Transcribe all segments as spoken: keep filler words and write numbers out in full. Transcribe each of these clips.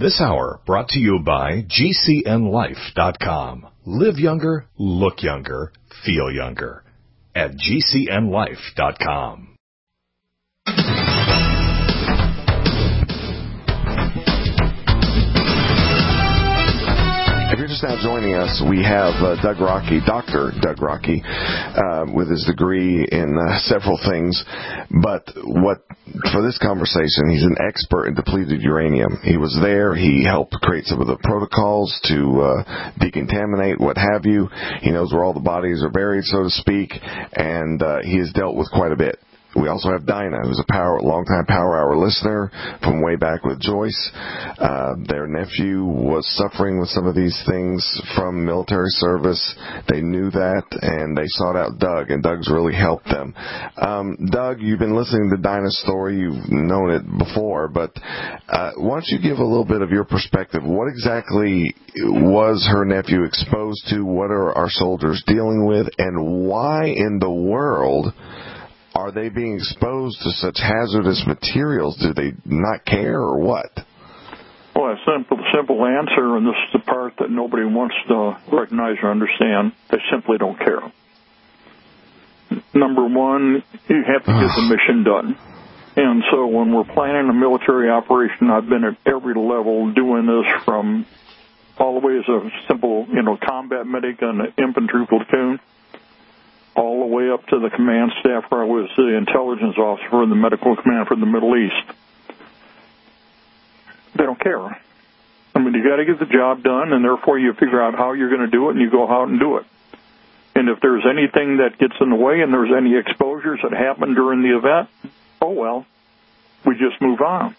This hour brought to you by G C N life dot com. Live younger, look younger, feel younger at G C N life dot com. If you're just now joining us, we have uh, Doug Rockey, Doctor Doug Rockey, uh, with his degree in uh, several things. But what for this conversation, he's an expert in depleted uranium. He was there. He helped create some of the protocols to uh, decontaminate, what have you. He knows where all the bodies are buried, so to speak, and uh, he has dealt with quite a bit. We also have Dinah, who's a power, longtime Power Hour listener from way back with Joyce. Uh, their nephew was suffering with some of these things from military service. They knew that, and they sought out Doug, and Doug's really helped them. Um, Doug, you've been listening to Dinah's story. You've known it before, but uh, why don't you give a little bit of your perspective? What exactly was her nephew exposed to? What are our soldiers dealing with? And why in the world are they being exposed to such hazardous materials? Do they not care or what? Well, a simple, simple answer, and this is the part that nobody wants to recognize or understand. They simply don't care. Number one, you have to get the mission done. And so when we're planning a military operation, I've been at every level doing this, from all the way as a simple, you know, combat medic and an infantry platoon, all the way up to the command staff where I was the intelligence officer in the medical command for the Middle East. They don't care. I mean, you got to get the job done, and therefore you figure out how you're going to do it, and you go out and do it. And if there's anything that gets in the way and there's any exposures that happen during the event, oh, well, we just move on.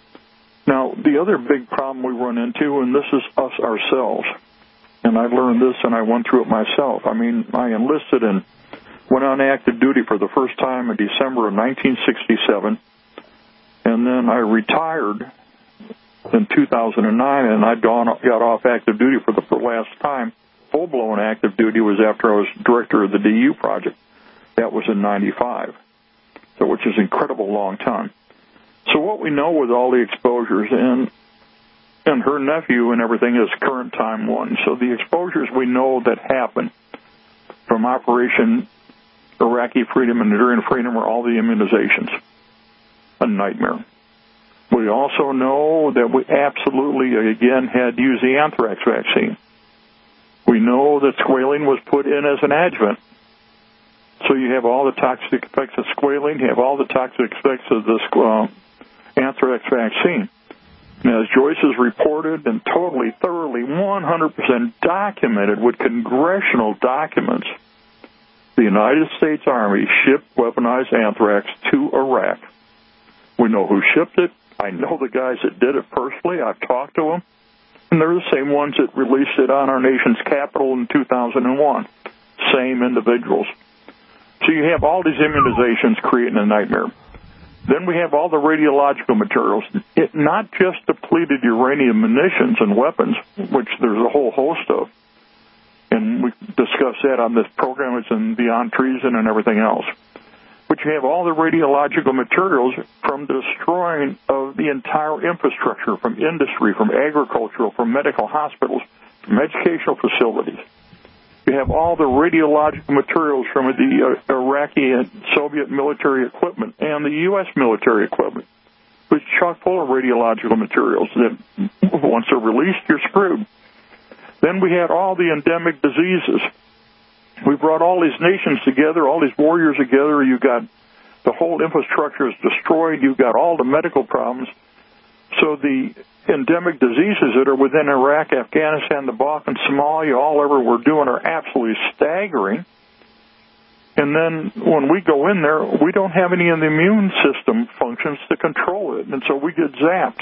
Now, the other big problem we run into, and this is us ourselves, and I learned this and I went through it myself. I mean, I enlisted and went on active duty for the first time in December of nineteen sixty-seven, and then I retired in two thousand nine, and I got off active duty for the last time. Full-blown active duty was after I was director of the D U project. That was in ninety-five, so which is an incredible long time. So what we know with all the exposures, and and her nephew and everything is current time one. So the exposures we know that happen from Operation Iraqi Freedom and Enduring Freedom are all the immunizations. A nightmare. We also know that we absolutely, again, had to use the anthrax vaccine. We know that squalene was put in as an adjuvant. So you have all the toxic effects of squalene, you have all the toxic effects of this uh, anthrax vaccine. Now, as Joyce has reported and totally, thoroughly, one hundred percent documented with congressional documents, the United States Army shipped weaponized anthrax to Iraq. We know who shipped it. I know the guys that did it personally. I've talked to them. And they're the same ones that released it on our nation's capital in two thousand one. Same individuals. So you have all these immunizations creating a nightmare. Then we have all the radiological materials, it, not just depleted uranium munitions and weapons, which there's a whole host of. And we discussed that on this program. It's in Beyond Treason and everything else. But you have all the radiological materials from destroying of the entire infrastructure, from industry, from agricultural, from medical hospitals, from educational facilities. You have all the radiological materials from the uh, Iraqi and Soviet military equipment and the U S military equipment. It's chock full of radiological materials that once they're released, you're screwed. Then we had all the endemic diseases. We brought all these nations together, all these warriors together. You got the whole infrastructure is destroyed. You've got all the medical problems. So the endemic diseases that are within Iraq, Afghanistan, the Balkans, Somalia, all over we're doing are absolutely staggering. And then when we go in there, we don't have any of the immune system functions to control it, and so we get zapped.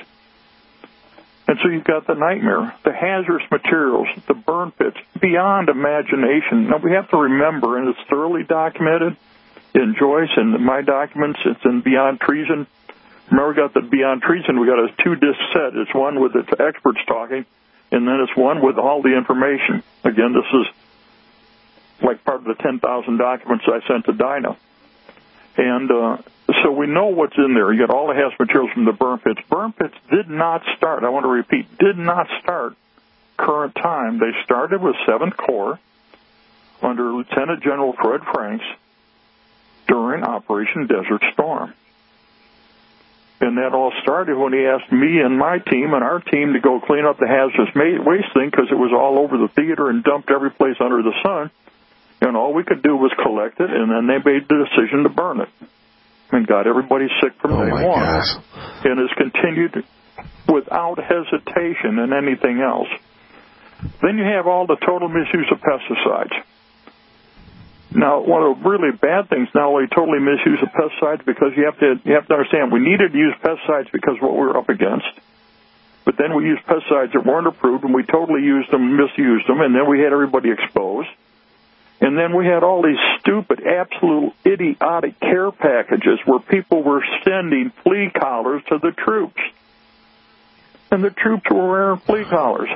And so you've got the nightmare, the hazardous materials, the burn pits, beyond imagination. Now, we have to remember, and it's thoroughly documented in Joyce and my documents, it's in Beyond Treason. Remember, we got the Beyond Treason, we got a two-disc set. It's one with the experts talking, and then it's one with all the information. Again, this is like part of the ten thousand documents I sent to Dinah. And uh, so we know what's in there. You got all the hazardous materials from the burn pits. Burn pits did not start, I want to repeat, did not start current time. They started with seventh Corps under Lieutenant General Fred Franks during Operation Desert Storm. And that all started when he asked me and my team and our team to go clean up the hazardous waste thing because it was all over the theater and dumped every place under the sun. And all we could do was collect it, and then they made the decision to burn it. And got everybody sick from oh day my one. gosh. And has continued without hesitation in anything else. Then you have all the total misuse of pesticides. Now, one of the really bad things, not only totally misuse of pesticides, because you have to you have to understand, we needed to use pesticides because of what we were up against. But then we used pesticides that weren't approved, and we totally used them, misused them, and then we had everybody exposed. And then we had all these stupid, absolute idiotic care packages where people were sending flea collars to the troops. And the troops were wearing flea collars.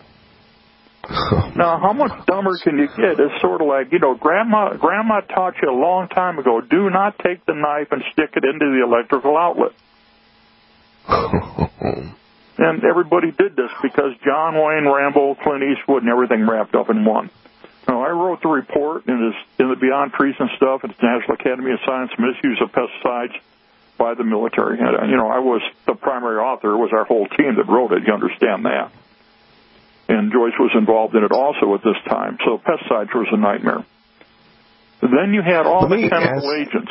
Now, how much dumber can you get? It's sort of like, you know, Grandma Grandma taught you a long time ago, do not take the knife and stick it into the electrical outlet. And everybody did this because John Wayne, Rambo, Clint Eastwood, and everything wrapped up in one. Now, I wrote the report in, this, in the Beyond Treason stuff at the National Academy of Science, Misuse of Pesticides by the Military. And, you know, I was the primary author. It was our whole team that wrote it. You understand that. And Joyce was involved in it also at this time. So pesticides was a nightmare. Then you had all the chemical ask, agents.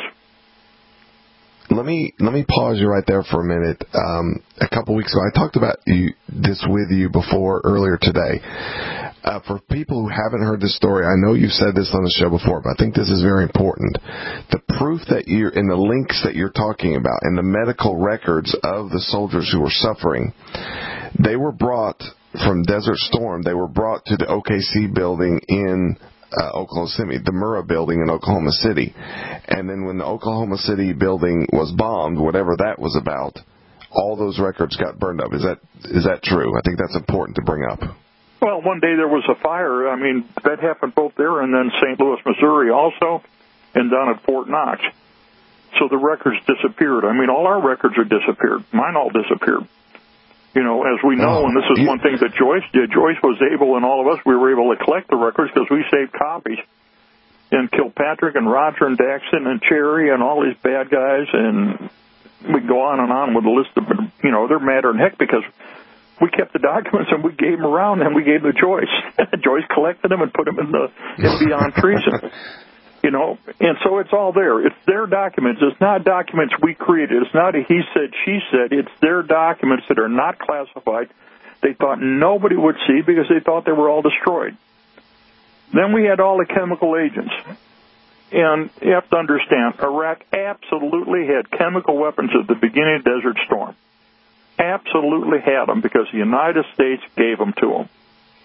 Let me let me pause you right there for a minute. Um, a couple weeks ago, I talked about you, this with you before earlier today. Uh, for people who haven't heard this story, I know you've said this on the show before, but I think this is very important. The proof that you're, and the links that you're talking about, and the medical records of the soldiers who were suffering, they were brought from Desert Storm. They were brought to the O K C building in uh, Oklahoma City, the Murrah building in Oklahoma City. And then when the Oklahoma City building was bombed, whatever that was about, all those records got burned up. Is that is that true? I think that's important to bring up. Well, one day there was a fire. I mean, that happened both there and then Saint Louis, Missouri also, and down at Fort Knox. So the records disappeared. I mean, all our records are disappeared. Mine all disappeared. You know, as we know, oh, and this is you... one thing that Joyce did, Joyce was able, and all of us, we were able to collect the records because we saved copies. And Kilpatrick and Roger and Daxton and Cherry and all these bad guys, and we go on and on with a list of, you know, they're madder than heck because we kept the documents and we gave them around and we gave them to Joyce. Joyce collected them and put them in the in Beyond Treason. You know, and so it's all there. It's their documents. It's not documents we created. It's not a he said, she said. It's their documents that are not classified. They thought nobody would see because they thought they were all destroyed. Then we had all the chemical agents. And you have to understand, Iraq absolutely had chemical weapons at the beginning of Desert Storm. Absolutely had them because the United States gave them to them.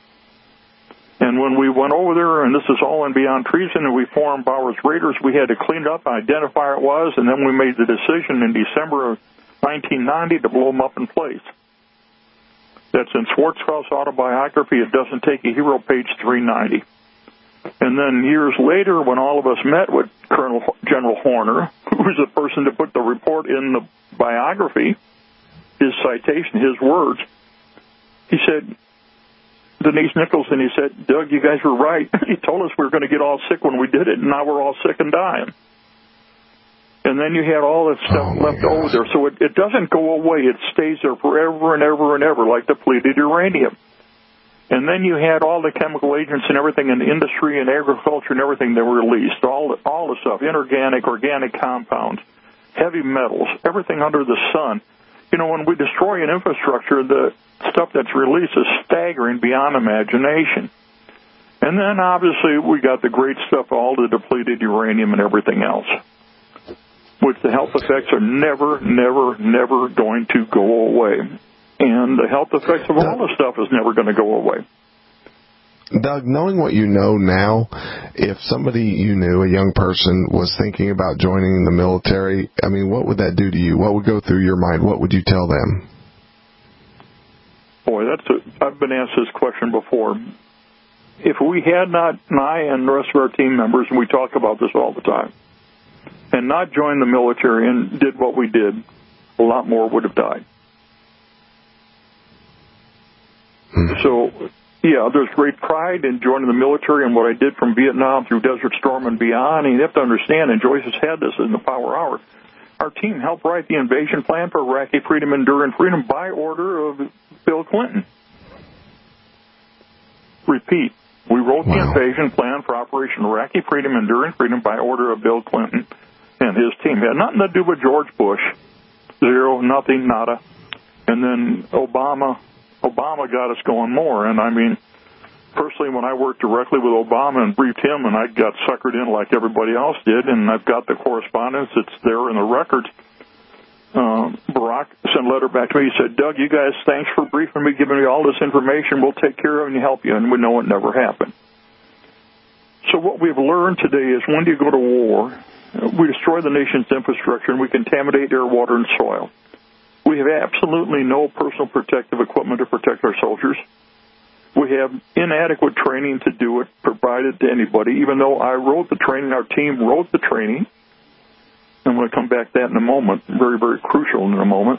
And when we went over there, and this is all in Beyond Treason, and we formed Bowers Raiders, we had to clean it up, identify it was, and then we made the decision in December of nineteen ninety to blow them up in place. That's in Schwarzkopf's autobiography, It Doesn't Take a Hero, page three ninety. And then years later, when all of us met with Colonel General Horner, who was the person to put the report in the biography, his citation, his words, he said, Denise Nicholson, he said, Doug, you guys were right. He told us we were going to get all sick when we did it, and now we're all sick and dying. And then you had all this stuff oh left over there. So it, it doesn't go away. It stays there forever and ever and ever, like depleted uranium. And then you had all the chemical agents and everything in the industry and agriculture and everything that were released, all the, all the stuff, inorganic, organic compounds, heavy metals, everything under the sun. You know, when we destroy an infrastructure, the stuff that's released is staggering beyond imagination. And then, obviously, we got the great stuff, all the depleted uranium and everything else, which the health effects are never, never, never going to go away. And the health effects of all the stuff is never going to go away. Doug, knowing what you know now, if somebody you knew, a young person, was thinking about joining the military, I mean, what would that do to you? What would go through your mind? What would you tell them? Boy, that's a, I've been asked this question before. If we had not, and I and the rest of our team members, and we talk about this all the time, and not joined the military and did what we did, a lot more would have died. So, yeah, there's great pride in joining the military and what I did from Vietnam through Desert Storm and beyond. And you have to understand, and Joyce has had this in the Power Hour, our team helped write the invasion plan for Iraqi freedom, enduring freedom by order of Bill Clinton. Repeat, we wrote wow. the invasion plan for Operation Iraqi Freedom, enduring freedom by order of Bill Clinton and his team. It had nothing to do with George Bush. Zero, nothing, nada. And then Obama... Obama got us going more, and I mean, personally, when I worked directly with Obama and briefed him, and I got suckered in like everybody else did, and I've got the correspondence, it's there in the records. Um, Barack sent a letter back to me. He said, Doug, you guys, thanks for briefing me, giving me all this information. We'll take care of it and help you, and we know it never happened. So what we've learned today is when you go to war, we destroy the nation's infrastructure, and we contaminate air, water, and soil. We have absolutely no personal protective equipment to protect our soldiers. We have inadequate training to do it provided to anybody, even though I wrote the training, our team wrote the training. I'm going to come back to that in a moment, very, very crucial in a moment.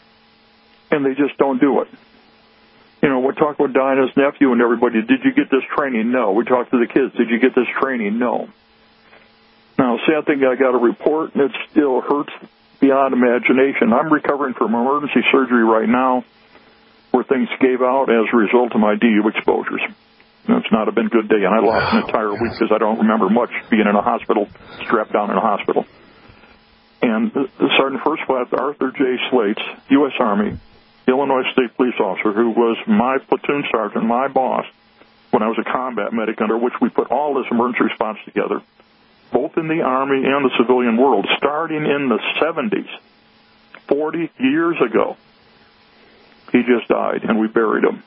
And they just don't do it. You know, we talk with Dinah's nephew and everybody, did you get this training? No. We talk to the kids, did you get this training? No. Now, sad thing, I got a report, and it still hurts beyond imagination. I'm recovering from emergency surgery right now where things gave out as a result of my D U exposures. And it's not been a good day, and I lost an entire week because I don't remember much being in a hospital, strapped down in a hospital. And Sergeant First Class Arthur J. Slates, U S Army, Illinois State Police officer, who was my platoon sergeant, my boss, when I was a combat medic under which we put all this emergency response together, both in the Army and the civilian world, starting in the seventies, forty years ago. He just died, and we buried him.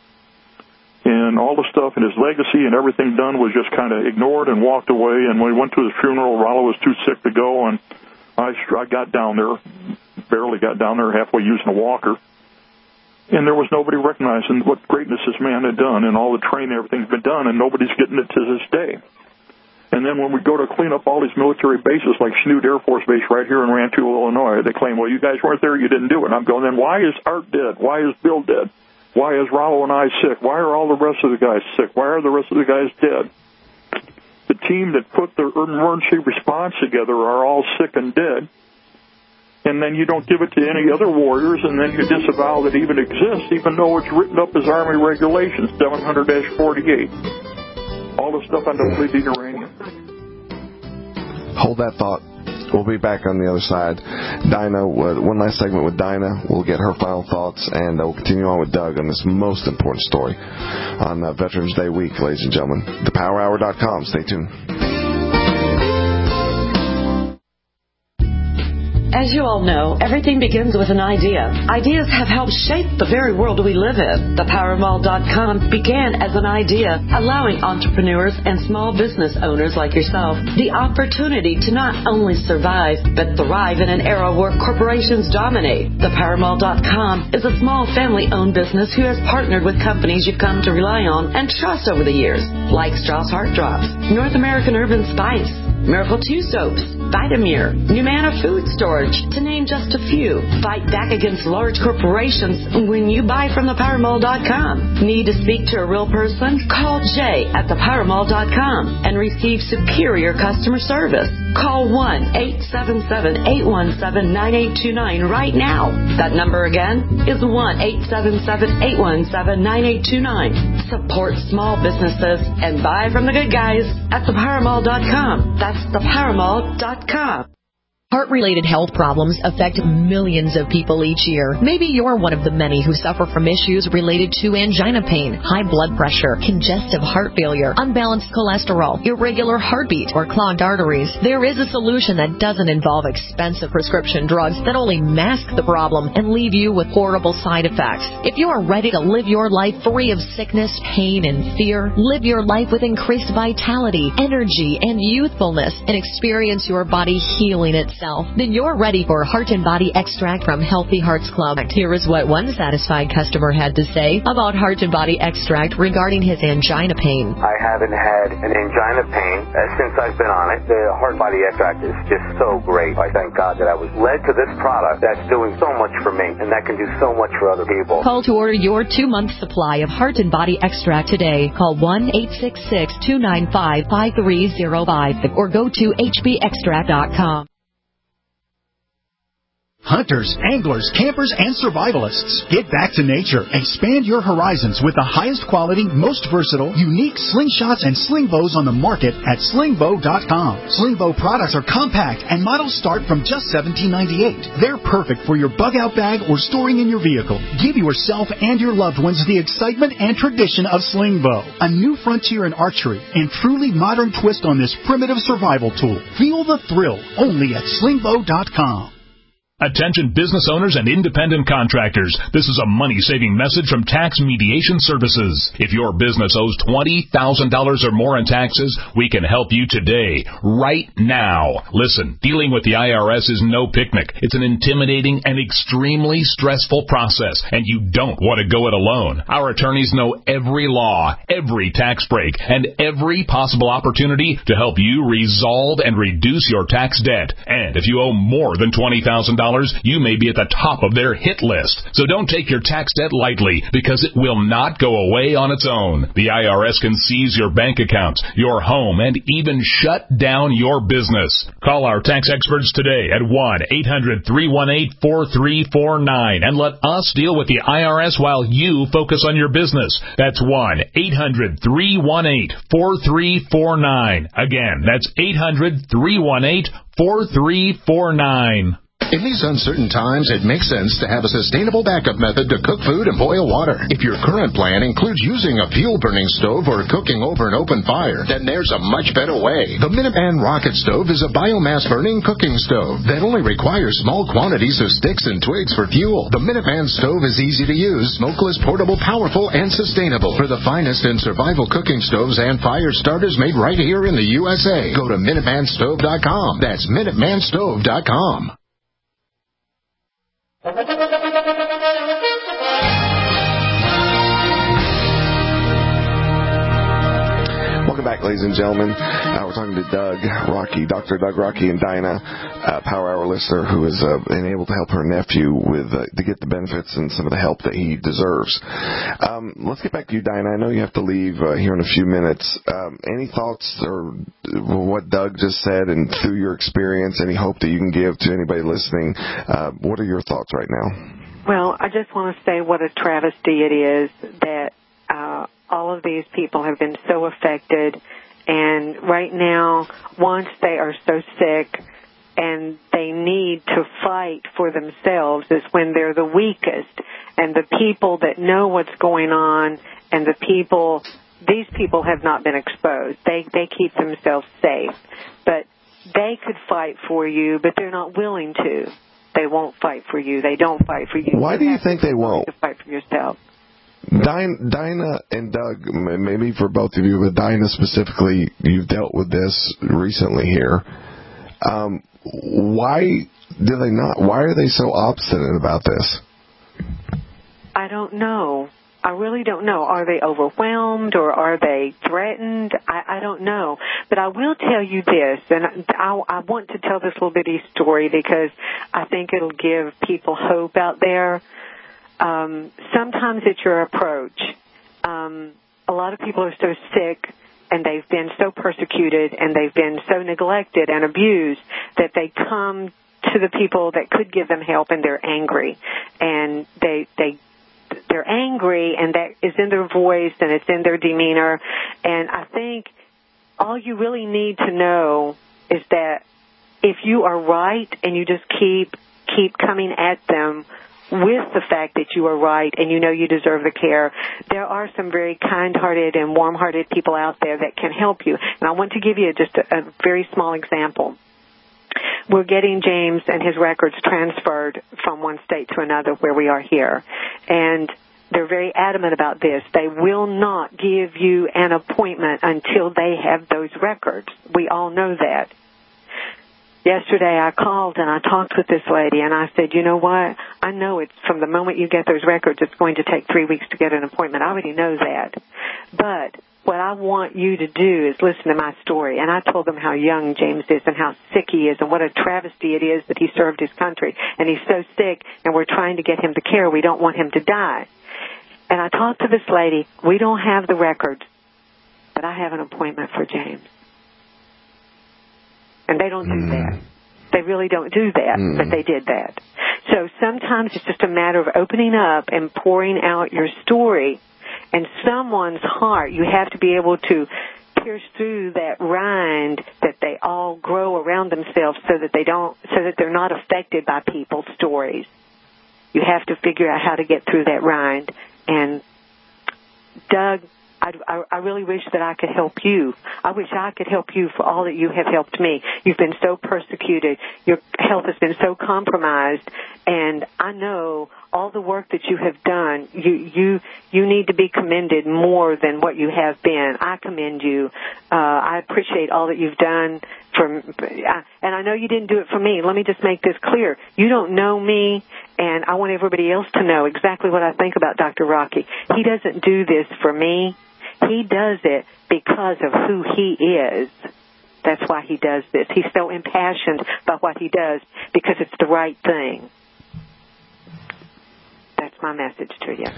And all the stuff and his legacy and everything done was just kind of ignored and walked away. And when we went to his funeral, Rollo was too sick to go, and I, I got down there, barely got down there, halfway using a walker. And there was nobody recognizing what greatness this man had done, and all the training, everything's been done, and nobody's getting it to this day. And then when we go to clean up all these military bases like Snoot Air Force Base right here in Rantoul, Illinois, they claim, well, you guys weren't there, you didn't do it. And I'm going, then why is Art dead? Why is Bill dead? Why is Rollo and I sick? Why are all the rest of the guys sick? Why are the rest of the guys dead? The team that put the emergency response together are all sick and dead. And then you don't give it to any other warriors, and then you disavow that it even exists, even though it's written up as Army Regulations seven hundred dash forty-eight. All the stuff on depleted uranium. Hold that thought. We'll be back on the other side. Dinah, one last segment with Dinah. We'll get her final thoughts, and we'll continue on with Doug on this most important story on uh, Veterans Day week, ladies and gentlemen. the power hour dot com. Stay tuned. As you all know, everything begins with an idea. Ideas have helped shape the very world we live in. the power mall dot com began as an idea, allowing entrepreneurs and small business owners like yourself the opportunity to not only survive, but thrive in an era where corporations dominate. the power mall dot com is a small family-owned business who has partnered with companies you've come to rely on and trust over the years, like Strauss Heart Drops, North American Urban Spice, Miracle two Soaps, Vitamir, Numana Food Storage, to name just a few. Fight back against large corporations when you buy from the power mall dot com. Need to speak to a real person? Call Jay at the power mall dot com and receive superior customer service. Call one eight seven seven, eight one seven, nine eight two nine right now. That number again is one eight seven seven, eight one seven, nine eight two nine. Support small businesses and buy from the good guys at the power mall dot com. That's the power mall dot com. Heart-related health problems affect millions of people each year. Maybe you're one of the many who suffer from issues related to angina pain, high blood pressure, congestive heart failure, unbalanced cholesterol, irregular heartbeat, or clogged arteries. There is a solution that doesn't involve expensive prescription drugs that only mask the problem and leave you with horrible side effects. If you are ready to live your life free of sickness, pain, and fear, live your life with increased vitality, energy, and youthfulness, and experience your body healing itself, yourself? Then you're ready for Heart and Body Extract from Healthy Hearts Club. Here is what one satisfied customer had to say about Heart and Body Extract regarding his angina pain. I haven't had an angina pain uh, since I've been on it. The Heart and Body Extract is just so great. I thank God that I was led to this product that's doing so much for me, and that can do so much for other people. Call to order your two-month supply of Heart and Body Extract today. Call one eight six six, two nine five, five three zero five or go to h b extract dot com. Hunters, anglers, campers, and survivalists, get back to nature. Expand your horizons with the highest quality, most versatile, unique slingshots and sling bows on the market at sling bow dot com. Sling bow products are compact and models start from just seventeen ninety-eight. They're perfect for your bug-out bag or storing in your vehicle. Give yourself and your loved ones the excitement and tradition of sling bow, a new frontier in archery and truly modern twist on this primitive survival tool. Feel the thrill only at sling bow dot com. Attention business owners and independent contractors. This is a money-saving message from Tax Mediation Services. If your business owes twenty thousand dollars or more in taxes, we can help you today, right now. Listen, dealing with the I R S is no picnic. It's an intimidating and extremely stressful process, and you don't want to go it alone. Our attorneys know every law, every tax break, and every possible opportunity to help you resolve and reduce your tax debt. And if you owe more than twenty thousand dollars, you may be at the top of their hit list. So don't take your tax debt lightly, because it will not go away on its own. The I R S can seize your bank accounts, your home, and even shut down your business. Call our tax experts today at one eight hundred, three one eight, four three four nine and let us deal with the I R S while you focus on your business. That's one eight hundred, three one eight, four three four nine. Again, that's eight hundred, three one eight, four three four nine. In these uncertain times, it makes sense to have a sustainable backup method to cook food and boil water. If your current plan includes using a fuel-burning stove or cooking over an open fire, then there's a much better way. The Minuteman Rocket Stove is a biomass-burning cooking stove that only requires small quantities of sticks and twigs for fuel. The Minuteman Stove is easy to use, smokeless, portable, powerful, and sustainable. For the finest in survival cooking stoves and fire starters made right here in the U S A, go to minuteman stove dot com. That's minuteman stove dot com. Welcome back, ladies and gentlemen. Uh, we're talking to Doug Rocky, Doctor Doug Rocky, and Dinah, uh, Power Hour listener, who has uh, been able to help her nephew with uh, to get the benefits and some of the help that he deserves. Um, let's get back to you, Dinah. I know you have to leave uh, here in a few minutes. Um, any thoughts or what Doug just said, and through your experience, any hope that you can give to anybody listening? Uh, what are your thoughts right now? Well, I just want to say what a travesty it is that uh, all of these people have been so affected, and right now, once they are so sick and they need to fight for themselves, is when they're the weakest, and the people that know what's going on and the people, these people have not been exposed. They, they keep themselves safe, but they could fight for you, but they're not willing to. They won't fight for you. They don't fight for you. Why do you think they won't? To fight for yourself. Dinah and Doug, maybe for both of you, but Dinah specifically, you've dealt with this recently here. Um, why do they not? Why are they so obstinate about this? I don't know. I really don't know. Are they overwhelmed or are they threatened? I, I don't know. But I will tell you this, and I, I want to tell this little bitty story because I think it'll give people hope out there. Um, sometimes it's your approach. Um, a lot of people are so sick and they've been so persecuted and they've been so neglected and abused that they come to the people that could give them help and they're angry. And they, they, they're angry, and that is in their voice and it's in their demeanor. And I think all you really need to know is that if you are right and you just keep, keep coming at them with the fact that you are right and you know you deserve the care, there are some very kind-hearted and warm-hearted people out there that can help you. And I want to give you just a, a very small example. We're getting James and his records transferred from one state to another where we are here. And they're very adamant about this. They will not give you an appointment until they have those records. We all know that. yesterday I called and I talked with this lady, and I said, you know what? I know it's from the moment you get those records, it's going to take three weeks to get an appointment. I already know that. But what I want you to do is listen to my story. And I told them how young James is and how sick he is and what a travesty it is that he served his country. And he's so sick, and we're trying to get him to care. We don't want him to die. And I talked to this lady. We don't have the records, but I have an appointment for James. And they don't do that. They really don't do that, mm. but they did that. So sometimes it's just a matter of opening up and pouring out your story. And someone's heart, you have to be able to pierce through that rind that they all grow around themselves so that they don't, so that they're not affected by people's stories. You have to figure out how to get through that rind. And Doug, I, I, I really wish that I could help you. I wish I could help you for all that you have helped me. You've been so persecuted. Your health has been so compromised. And I know all the work that you have done, you, you, you need to be commended more than what you have been. I commend you. Uh, I appreciate all that you've done for, uh, and I know you didn't do it for me. Let me just make this clear. You don't know me, and I want everybody else to know exactly what I think about Doctor Rocky. He doesn't do this for me. He does it because of who he is. That's why he does this. He's so impassioned by what he does because it's the right thing. That's my message to you.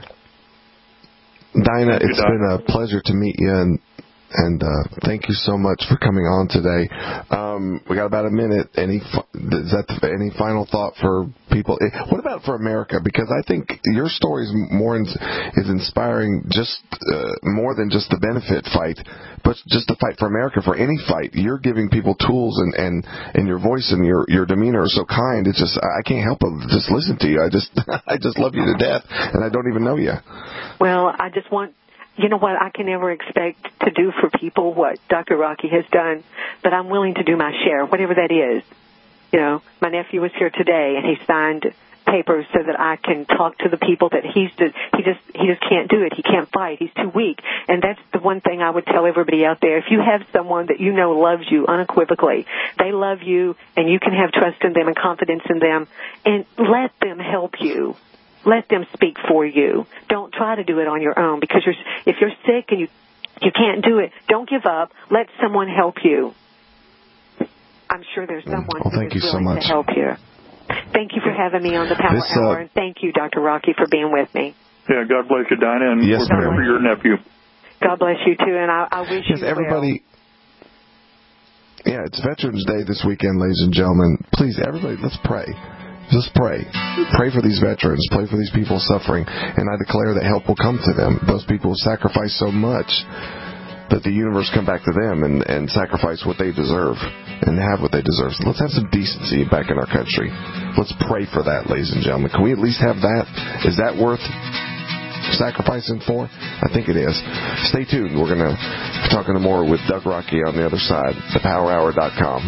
Dinah, it's been a pleasure to meet you, and and uh, thank you so much for coming on today. Um, we got about a minute. Any is that any final thought for people? What about for America? Because I think your story is more in, is inspiring, just uh, more than just the benefit fight, but just the fight for America. For any fight, you're giving people tools, and, and, and your voice and your, your demeanor are so kind. It's just I can't help but just listen to you. I just I just love you to death, and I don't even know you. Well, I just want. You know what, I can never expect to do for people what Doctor Rocky has done, but I'm willing to do my share, whatever that is. You know, my nephew was here today, and he signed papers so that I can talk to the people that he's just, he just he just can't do it. He can't fight. He's too weak. And that's the one thing I would tell everybody out there. If you have someone that you know loves you unequivocally, they love you, and you can have trust in them and confidence in them, and let them help you. Let them speak for you. Don't try to do it on your own, because you're, if you're sick and you you can't do it, don't give up. Let someone help you. I'm sure there's someone well, who thank is you so willing much. to help you. Thank you for having me on the Power this, uh, Hour, and thank you, Doctor Rocky, for being with me. Yeah, God bless you, Dinah, and yes, we're praying for your nephew. God bless you, too, and I, I wish yes, you everybody. Well. Yeah, it's Veterans Day this weekend, ladies and gentlemen. Please, everybody, let's pray. Just pray. Pray for these veterans. Pray for these people suffering. And I declare that help will come to them. Those people sacrifice so much that the universe come back to them and, and sacrifice what they deserve and have what they deserve. So let's have some decency back in our country. Let's pray for that, ladies and gentlemen. Can we at least have that? Is that worth sacrificing for? I think it is. Stay tuned. We're going to be talking more with Doug Rocky on the other side. the power hour dot com.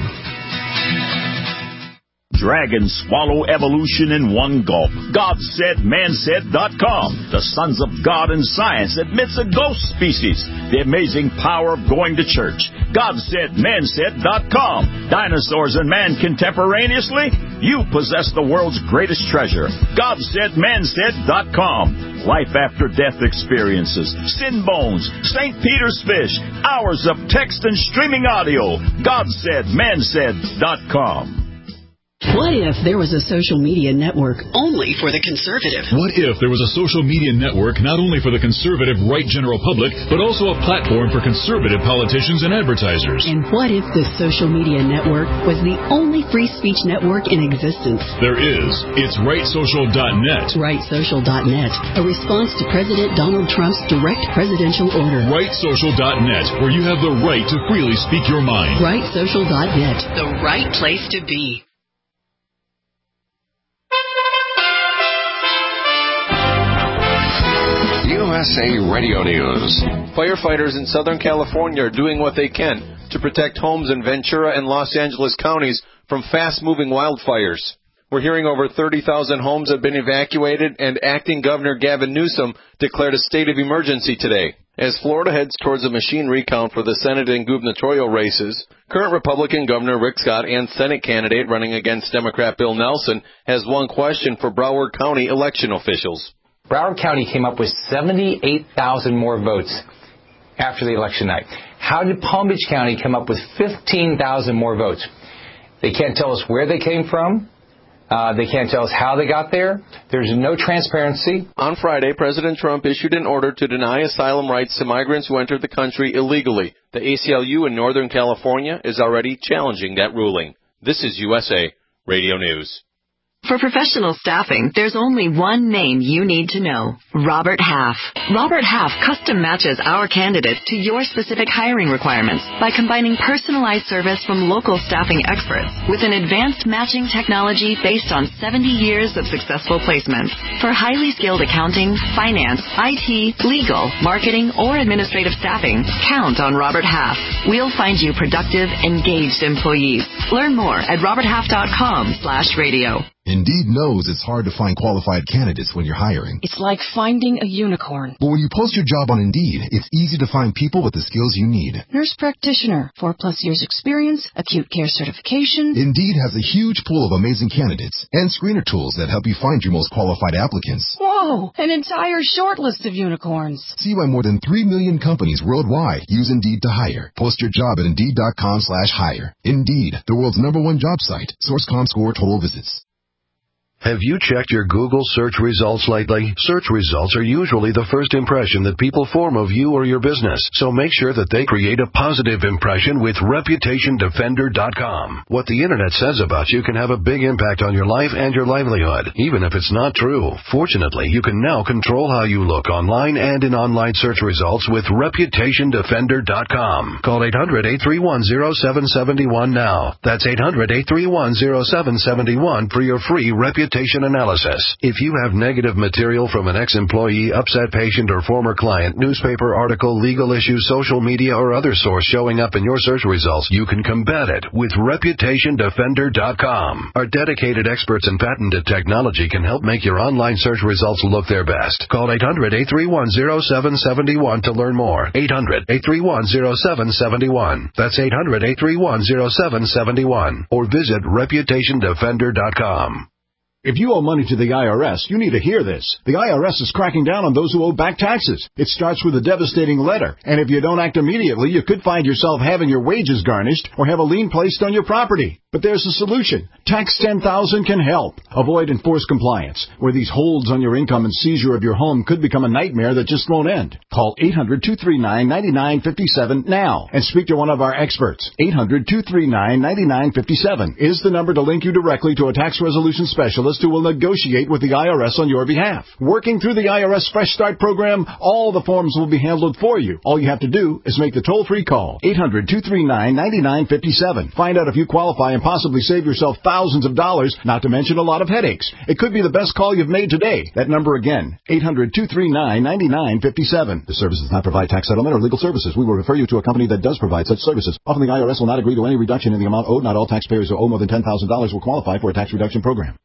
Dragons swallow evolution in one gulp. God said, man said dot com. The Sons of God in Science admits a ghost species. The amazing power of going to church. God said, man said dot com. Dinosaurs and man contemporaneously? You possess the world's greatest treasure. God said, man said dot com. Life after death experiences. Sin bones. Saint Peter's fish. Hours of text and streaming audio. God said, man said dot com. What if there was a social media network only for the conservative? What if there was a social media network not only for the conservative right general public, but also a platform for conservative politicians and advertisers? And what if this social media network was the only free speech network in existence? There is. It's right social dot net. right social dot net, a response to President Donald Trump's direct presidential order. right social dot net, where you have the right to freely speak your mind. right social dot net, the right place to be. U S A Radio News. Firefighters in Southern California are doing what they can to protect homes in Ventura and Los Angeles counties from fast-moving wildfires. We're hearing over thirty thousand homes have been evacuated, and acting Governor Gavin Newsom declared a state of emergency today. As Florida heads towards a machine recount for the Senate and gubernatorial races, current Republican Governor Rick Scott and Senate candidate running against Democrat Bill Nelson has one question for Broward County election officials. Broward County came up with seventy-eight thousand more votes after the election night. How did Palm Beach County come up with fifteen thousand more votes? They can't tell us where they came from. Uh, they can't tell us how they got there. There's no transparency. On Friday, President Trump issued an order to deny asylum rights to migrants who entered the country illegally. The A C L U in Northern California is already challenging that ruling. This is U S A Radio News. For professional staffing, there's only one name you need to know. Robert Half. Robert Half custom matches our candidates to your specific hiring requirements by combining personalized service from local staffing experts with an advanced matching technology based on seventy years of successful placements. For highly skilled accounting, finance, I T, legal, marketing, or administrative staffing, count on Robert Half. We'll find you productive, engaged employees. Learn more at robert half dot com slash radio. Indeed knows it's hard to find qualified candidates when you're hiring. It's like finding a unicorn. But when you post your job on Indeed, it's easy to find people with the skills you need. Nurse practitioner, four plus years experience, acute care certification. Indeed has a huge pool of amazing candidates and screener tools that help you find your most qualified applicants. Whoa, an entire short list of unicorns. See why more than three million companies worldwide use Indeed to hire. Post your job at Indeed.com slash hire. Indeed, the world's number one job site. Source dot com score total visits. Have you checked your Google search results lately? Search results are usually the first impression that people form of you or your business, so make sure that they create a positive impression with Reputation Defender dot com. What the Internet says about you can have a big impact on your life and your livelihood, even if it's not true. Fortunately, you can now control how you look online and in online search results with Reputation Defender dot com. Call eight hundred, eight three one, zero seven seven one now. That's eight hundred, eight three one, zero seven seven one for your free Reputation analysis. If you have negative material from an ex-employee, upset patient, or former client, newspaper article, legal issue, social media, or other source showing up in your search results, you can combat it with Reputation Defender dot com. Our dedicated experts in patented technology can help make your online search results look their best. Call eight hundred, eight three one, zero seven seven one to learn more. eight hundred, eight three one, zero seven seven one. That's eight hundred, eight three one, zero seven seven one. Or visit Reputation Defender dot com. If you owe money to the I R S, you need to hear this. The I R S is cracking down on those who owe back taxes. It starts with a devastating letter, and if you don't act immediately, you could find yourself having your wages garnished or have a lien placed on your property. But there's a solution. Tax ten thousand can help. Avoid enforced compliance, where these holds on your income and seizure of your home could become a nightmare that just won't end. Call eight hundred, two three nine, nine nine five seven now and speak to one of our experts. eight hundred, two three nine, nine nine five seven is the number to link you directly to a tax resolution specialist who will negotiate with the I R S on your behalf. Working through the I R S Fresh Start program, all the forms will be handled for you. All you have to do is make the toll-free call. eight hundred, two three nine, nine nine five seven. Find out if you qualify and possibly save yourself thousands of dollars, not to mention a lot of headaches. It could be the best call you've made today. That number again, eight hundred, two three nine, nine nine five seven. The service does not provide tax settlement or legal services. We will refer you to a company that does provide such services. Often the I R S will not agree to any reduction in the amount owed. Not all taxpayers who owe more than ten thousand dollars will qualify for a tax reduction program.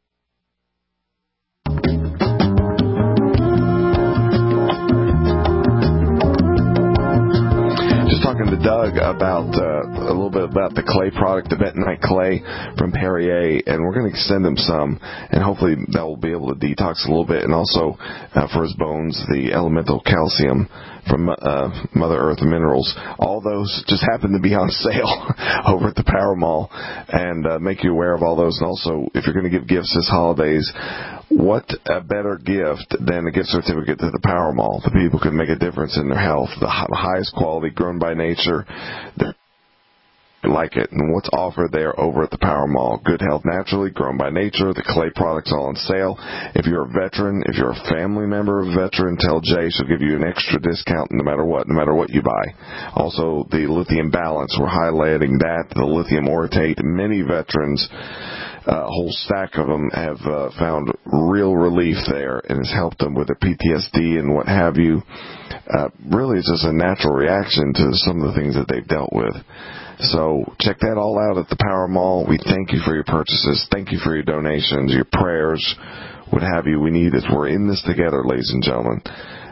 Talking to Doug about uh, a little bit about the clay product, the bentonite clay from Perrier, and we're going to send him some, and hopefully that will be able to detox a little bit, and also uh, for his bones, the elemental calcium from uh, Mother Earth Minerals. All those just happen to be on sale over at the Power Mall, and uh, make you aware of all those. And also, if you're going to give gifts this holidays, what a better gift than a gift certificate to the Power Mall? The people can make a difference in their health. The highest quality, grown by nature. They're like it. And what's offered there over at the Power Mall? Good health naturally, grown by nature. The clay products all on sale. If you're a veteran, if you're a family member of a veteran, tell Jay. She'll give you an extra discount no matter what, no matter what you buy. Also, the lithium balance. We're highlighting that. The lithium orotate. Many veterans, a whole stack of them, have uh, found real relief there, and has helped them with their P T S D and what have you. Uh, really, it's just a natural reaction to some of the things that they've dealt with. So check that all out at the Power Mall. We thank you for your purchases. Thank you for your donations, your prayers, what have you. We need this. We're in this together, ladies and gentlemen.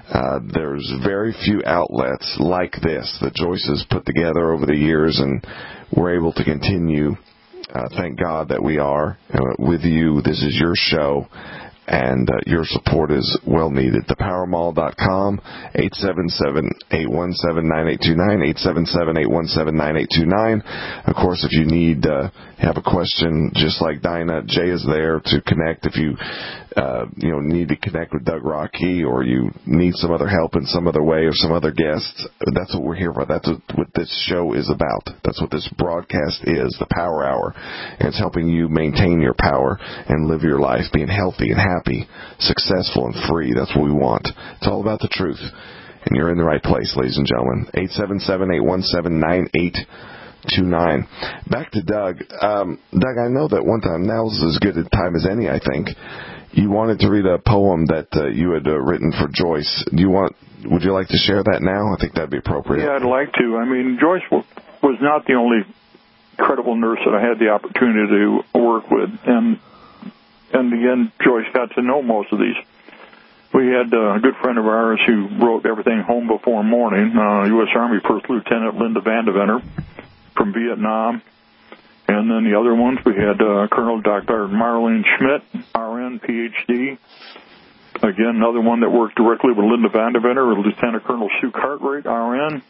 Uh, there's very few outlets like this that Joyce has put together over the years, and we're able to continue. Uh, thank God that we are uh, with you. This is your show, and uh, your support is well needed. the power mall dot com, eight seven seven, eight one seven, nine eight two nine, eight seven seven, eight one seven, nine eight two nine. Of course, if you need, uh, have a question, just like Dinah, Jay is there to connect. If you, uh, you know, need to connect with Doug Rocky, or you need some other help in some other way, or some other guests, that's what we're here for. That's what, what this show is about. That's what this broadcast is, the Power Hour. And it's helping you maintain your power and live your life, being healthy and happy, successful and free. That's what we want. It's all about the truth. And you're in the right place, ladies and gentlemen. eight seven seven, eight one seven, nine eight two nine. Back to Doug. Um, Doug, I know that one time, now's as good a time as any, I think. You wanted to read a poem that uh, you had uh, written for Joyce. Do you want? Would you like to share that now? I think that'd be appropriate. Yeah, I'd like to. I mean, Joyce was not the only incredible nurse that I had the opportunity to work with, and and again, Joyce got to know most of these. We had a good friend of ours who wrote everything Home Before Morning, uh, U S Army First Lieutenant Linda Vandeventer from Vietnam. And then the other ones, we had uh, Colonel Doctor Marlene Schmidt, R N, P H D. Again, another one that worked directly with Linda Vandeventer, Lieutenant Colonel Sue Cartwright, R N.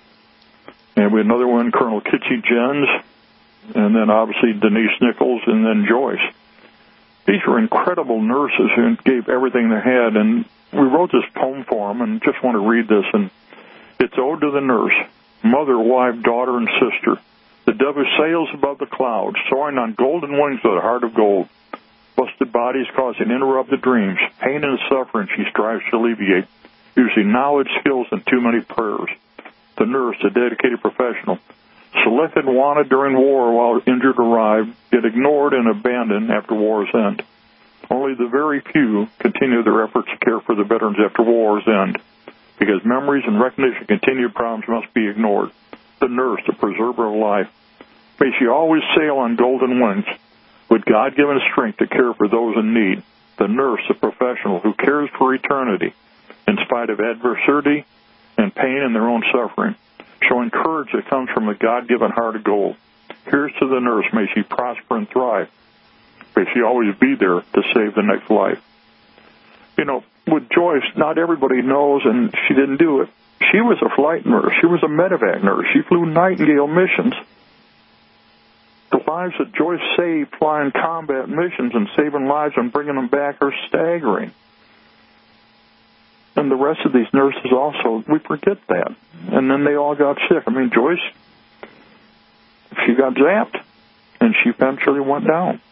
And we had another one, Colonel Kitchie Jens. And then obviously Denise Nichols, and then Joyce. These were incredible nurses who gave everything they had. And we wrote this poem for them, and just want to read this. And it's Ode to the Nurse, Mother, Wife, Daughter, and Sister. The dove who sails above the clouds, soaring on golden wings with a heart of gold. Busted bodies causing interrupted dreams. Pain and suffering she strives to alleviate, using knowledge, skills, and too many prayers. The nurse, a dedicated professional, selected and wanted during war while injured arrived, yet ignored and abandoned after war's end. Only the very few continue their efforts to care for the veterans after war's end, because memories and recognition of continued problems must be ignored. The nurse, the preserver of life. May she always sail on golden wings with God-given strength to care for those in need. The nurse, the professional who cares for eternity in spite of adversity and pain and their own suffering, showing courage that comes from a God-given heart of gold. Here's to the nurse. May she prosper and thrive. May she always be there to save the next life. You know, with Joyce, not everybody knows, and she didn't do it. She was a flight nurse. She was a medevac nurse. She flew Nightingale missions. The lives that Joyce saved flying combat missions and saving lives and bringing them back are staggering. And the rest of these nurses also, we forget that. And then they all got sick. I mean, Joyce, she got zapped, and she eventually went down.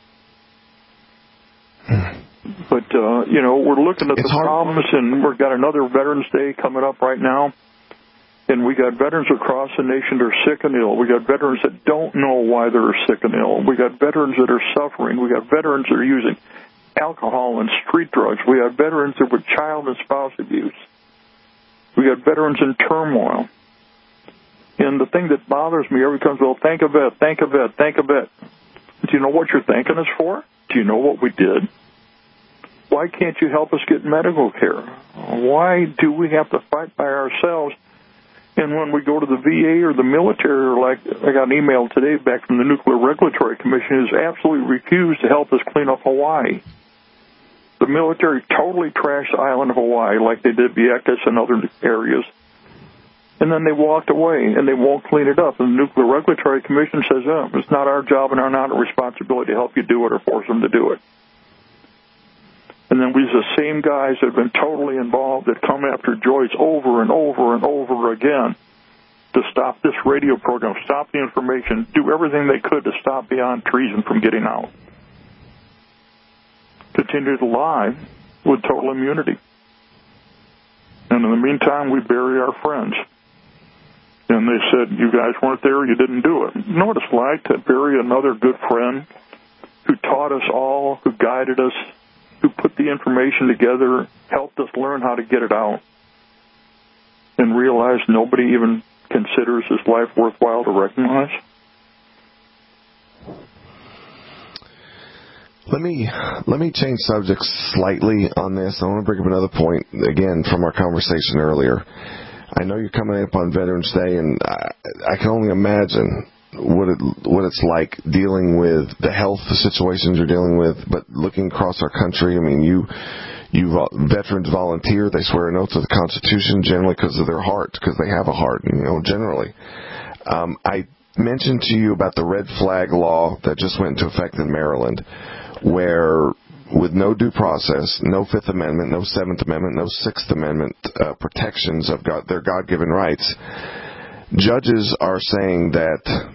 But, uh, you know, we're looking at it's the hard. problems, and we've got another Veterans Day coming up right now. And we got veterans across the nation that are sick and ill. We got veterans that don't know why they're sick and ill. We got veterans that are suffering. We got veterans that are using alcohol and street drugs. We have veterans that were child and spouse abuse. We got veterans in turmoil. And the thing that bothers me every time, well, thank a vet, thank a vet, thank a vet. Do you know what you're thanking us for? Do you know what we did? Why can't you help us get medical care? Why do we have to fight by ourselves? And when we go to the V A or the military, or like I got an email today back from the Nuclear Regulatory Commission, is absolutely refused to help us clean up Hawaii. The military totally trashed the island of Hawaii like they did Vieques and other areas. And then they walked away, and they won't clean it up. And the Nuclear Regulatory Commission says, oh, it's not our job and our not our responsibility to help you do it or force them to do it. And then these are the same guys that have been totally involved that come after Joyce over and over and over again to stop this radio program, stop the information, do everything they could to stop Beyond Treason from getting out. Continue to lie with total immunity. And in the meantime, we bury our friends. And they said, you guys weren't there, you didn't do it. You know what it's like to bury another good friend who taught us all, who guided us, who put the information together, helped us learn how to get it out, and realize nobody even considers his life worthwhile to recognize? Let me let me change subjects slightly on this. I want to bring up another point, again, from our conversation earlier. I know you're coming up on Veterans Day, and I, I can only imagine what it what it's like dealing with the health situations you're dealing with, but looking across our country. I mean, you you veterans volunteer. They swear an oath to the Constitution, generally because of their heart, because they have a heart, you know, generally. Um, I mentioned to you about the red flag law that just went into effect in Maryland, where with no due process, no Fifth Amendment, no Seventh Amendment, no Sixth Amendment uh, protections of God, their God-given rights, judges are saying that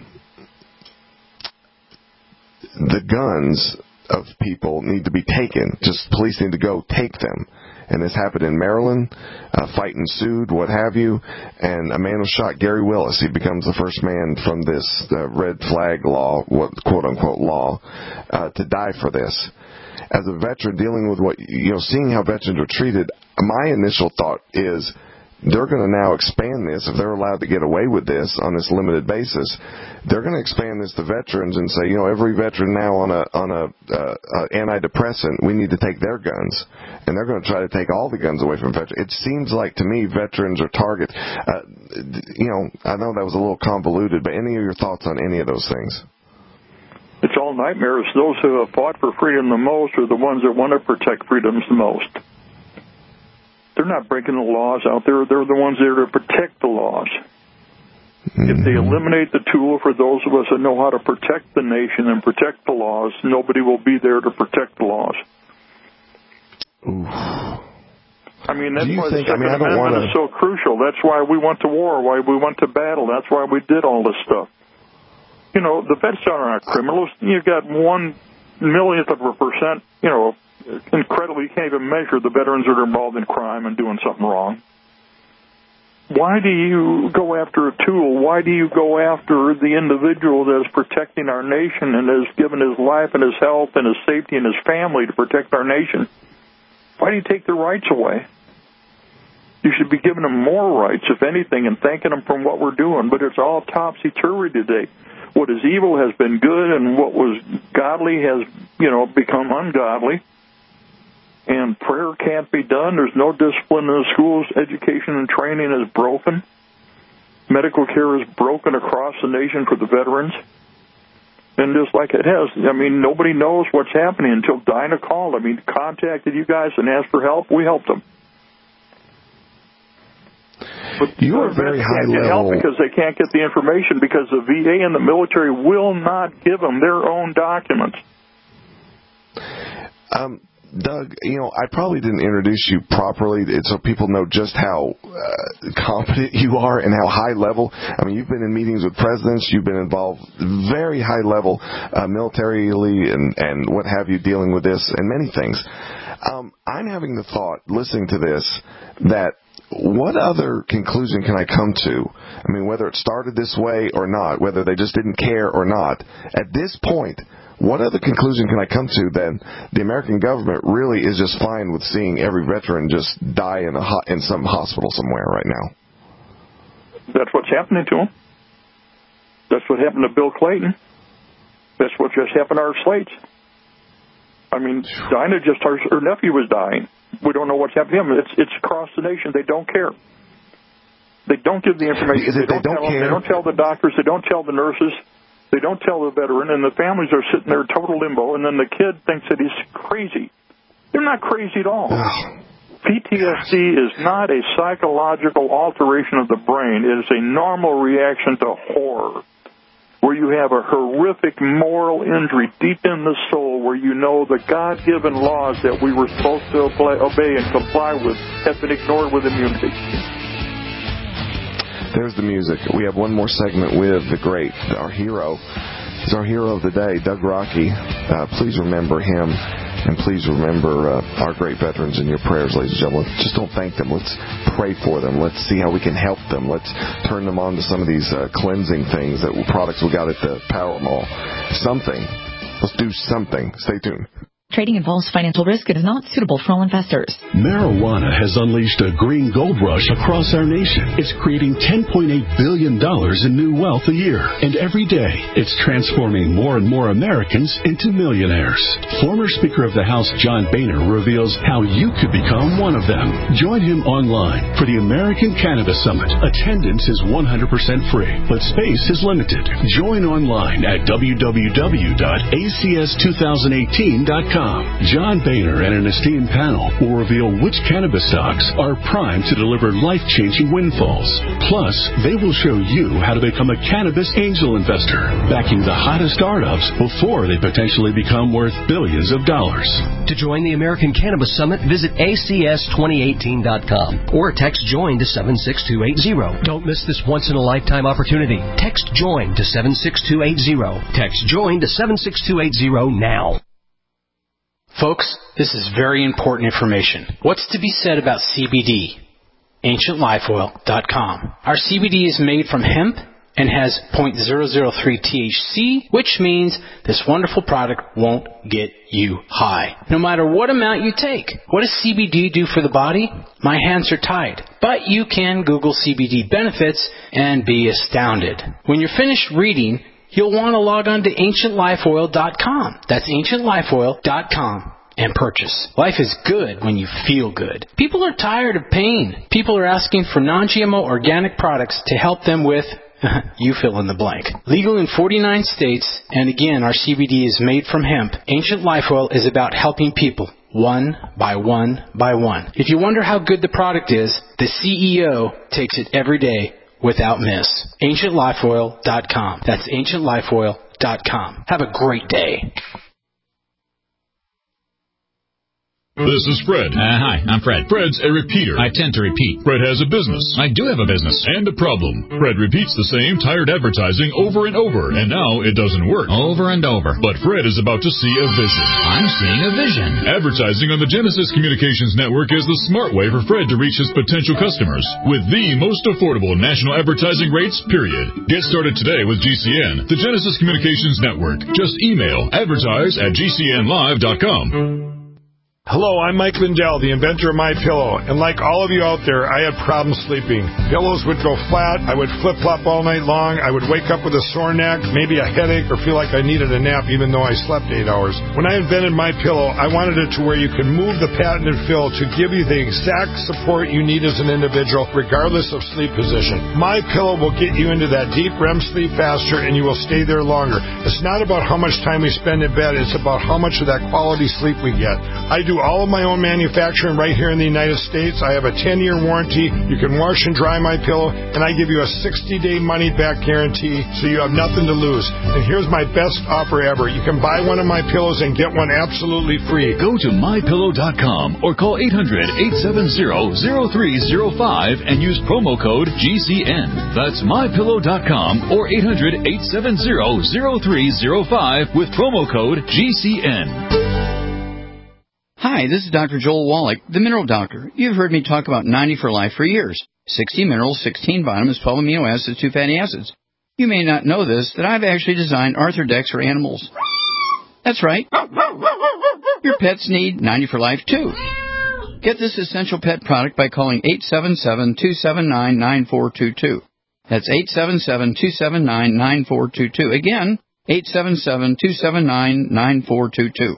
the guns of people need to be taken. Just police need to go take them. And this happened in Maryland. A fight ensued, what have you, and a man was shot, Gary Willis. He becomes the first man from this uh, red flag law, what quote-unquote law, uh, to die for this. As a veteran dealing with what, you know, seeing how veterans are treated, my initial thought is they're going to now expand this. If they're allowed to get away with this on this limited basis, they're going to expand this to veterans and say, you know, every veteran now on a on a uh, uh, antidepressant, we need to take their guns, and they're going to try to take all the guns away from veterans. It seems like to me veterans are target. Uh, you know, I know that was a little convoluted, but any of your thoughts on any of those things? It's all nightmares. Those who have fought for freedom the most are the ones that want to protect freedoms the most. They're not breaking the laws out there. They're the ones there to protect the laws. Mm-hmm. If they eliminate the tool for those of us that know how to protect the nation and protect the laws, nobody will be there to protect the laws. Ooh. I mean, that's why think, the Second I mean, I don't Amendment wanna... is so crucial. That's why we went to war, why we went to battle. That's why we did all this stuff. You know, the vets are not criminals. You've got one millionth of a percent, you know, incredibly, you can't even measure the veterans that are involved in crime and doing something wrong. Why do you go after a tool? Why do you go after the individual that is protecting our nation and has given his life and his health and his safety and his family to protect our nation? Why do you take their rights away? You should be giving them more rights, if anything, and thanking them for what we're doing. But it's all topsy-turvy today. What is evil has been good, and what was godly has, you know, become ungodly. And prayer can't be done. There's no discipline in the schools. Education and training is broken. Medical care is broken across the nation for the veterans. And just like it has, I mean, nobody knows what's happening until Dinah called. I mean, contacted you guys and asked for help. We helped them. But you are very high level. Help because they can't get the information because the V A and the military will not give them their own documents. Um, Doug, you know, I probably didn't introduce you properly so people know just how uh, competent you are and how high level. I mean, you've been in meetings with presidents. You've been involved very high level uh, militarily and, and what have you dealing with this and many things. Um, I'm having the thought, listening to this, that what other conclusion can I come to? I mean, whether it started this way or not, whether they just didn't care or not, at this point, what other conclusion can I come to than the American government really is just fine with seeing every veteran just die in a ho- in some hospital somewhere right now? That's what's happening to them. That's what happened to Bill Clayton. That's what just happened to our slates. I mean, Dinah just, her, her nephew was dying. We don't know what's happened to him. It's it's across the nation. They don't care. They don't give the information. They, they, don't, don't tell them. They don't tell the doctors. They don't tell the nurses. They don't tell the veteran, and the families are sitting there total limbo, and then the kid thinks that he's crazy. They're not crazy at all. P T S D is not a psychological alteration of the brain. It is a normal reaction to horror, where you have a horrific moral injury deep in the soul, where you know the God-given laws that we were supposed to obey and comply with have been ignored with immunity. There's the music. We have one more segment with the great, our hero. He's our hero of the day, Doug Rocky. Uh, please remember him, and please remember uh, our great veterans in your prayers, ladies and gentlemen. Just don't thank them. Let's pray for them. Let's see how we can help them. Let's turn them on to some of these uh, cleansing things, that products we got at the Power Mall. Something. Let's do something. Stay tuned. Trading involves financial risk and is not suitable for all investors. Marijuana has unleashed a green gold rush across our nation. It's creating ten point eight billion dollars in new wealth a year. And every day, it's transforming more and more Americans into millionaires. Former Speaker of the House John Boehner reveals how you could become one of them. Join him online for the American Cannabis Summit. Attendance is one hundred percent free, but space is limited. Join online at w w w dot a c s two thousand eighteen dot com. John Boehner and an esteemed panel will reveal which cannabis stocks are primed to deliver life-changing windfalls. Plus, they will show you how to become a cannabis angel investor, backing the hottest startups before they potentially become worth billions of dollars. To join the American Cannabis Summit, visit a c s twenty eighteen dot com or text JOIN to seven six two eight zero. Don't miss this once-in-a-lifetime opportunity. Text JOIN to seven six two eight zero. Text JOIN to seven six two eight zero now. Folks, this is very important information. What's to be said about C B D? ancient life oil dot com. Our C B D is made from hemp and has zero point zero zero three T H C, which means this wonderful product won't get you high, no matter what amount you take. What does C B D do for the body? My hands are tied. But you can Google C B D benefits and be astounded. When you're finished reading, you'll want to log on to ancient life oil dot com. That's ancient life oil dot com and purchase. Life is good when you feel good. People are tired of pain. People are asking for non G M O organic products to help them with, you fill in the blank. Legal in forty-nine states, and again, our C B D is made from hemp. Ancient Life Oil is about helping people one by one by one. If you wonder how good the product is, the C E O takes it every day without miss. ancient life oil dot com. That's ancient life oil dot com. Have a great day. This is Fred. Uh, hi, I'm Fred. Fred's a repeater. I tend to repeat. Fred has a business. I do have a business. And a problem. Fred repeats the same tired advertising over and over, and now it doesn't work. Over and over. But Fred is about to see a vision. I'm seeing a vision. Advertising on the Genesis Communications Network is the smart way for Fred to reach his potential customers with the most affordable national advertising rates, period. Get started today with G C N, the Genesis Communications Network. Just email advertise at g c n live dot com. Hello, I'm Mike Lindell, the inventor of MyPillow, and like all of you out there, I had problems sleeping. Pillows would go flat, I would flip-flop all night long, I would wake up with a sore neck, maybe a headache, or feel like I needed a nap even though I slept eight hours. When I invented MyPillow, I wanted it to where you could move the patented fill to give you the exact support you need as an individual, regardless of sleep position. MyPillow will get you into that deep R E M sleep faster, and you will stay there longer. It's not about how much time we spend in bed, it's about how much of that quality sleep we get. I do all of my own manufacturing right here in the United States. I have a ten-year warranty. You can wash and dry my pillow, and I give you a sixty-day money-back guarantee, so you have nothing to lose. And here's my best offer ever. You can buy one of my pillows and get one absolutely free. Go to my pillow dot com or call eight hundred, eight seven zero, zero three zero five and use promo code G C N. That's my pillow dot com or eight hundred, eight seven zero, zero three zero five with promo code G C N. Hi, this is Doctor Joel Wallach, the Mineral Doctor. You've heard me talk about ninety for Life for years. sixty minerals, sixteen vitamins, twelve amino acids, two fatty acids. You may not know this, that I've actually designed Arthrodex for animals. That's right. Your pets need ninety for Life, too. Get this essential pet product by calling eight seven seven, two seven nine, nine four two two. That's eight seven seven, two seven nine, nine four two two. Again, eight seven seven, two seven nine, nine four two two.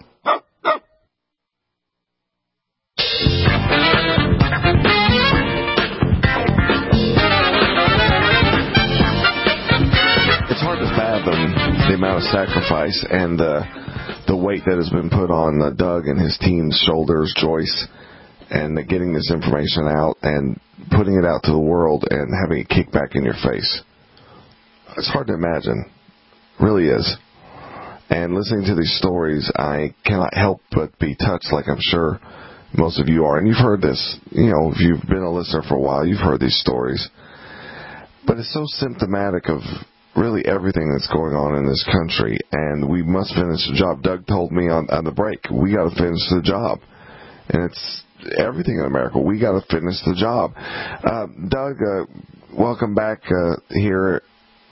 It's hard to fathom the amount of sacrifice and uh, the weight that has been put on uh, Doug and his team's shoulders, Joyce, and uh, getting this information out and putting it out to the world and having it kick back in your face. It's hard to imagine. It really is. And listening to these stories, I cannot help but be touched, like I'm sure most of you are. And you've heard this, you know, if you've been a listener for a while, you've heard these stories. But it's so symptomatic of really everything that's going on in this country, and we must finish the job. Doug told me on, on the break, we got to finish the job. And it's everything in America. We got to finish the job. Uh, Doug, uh, welcome back uh, here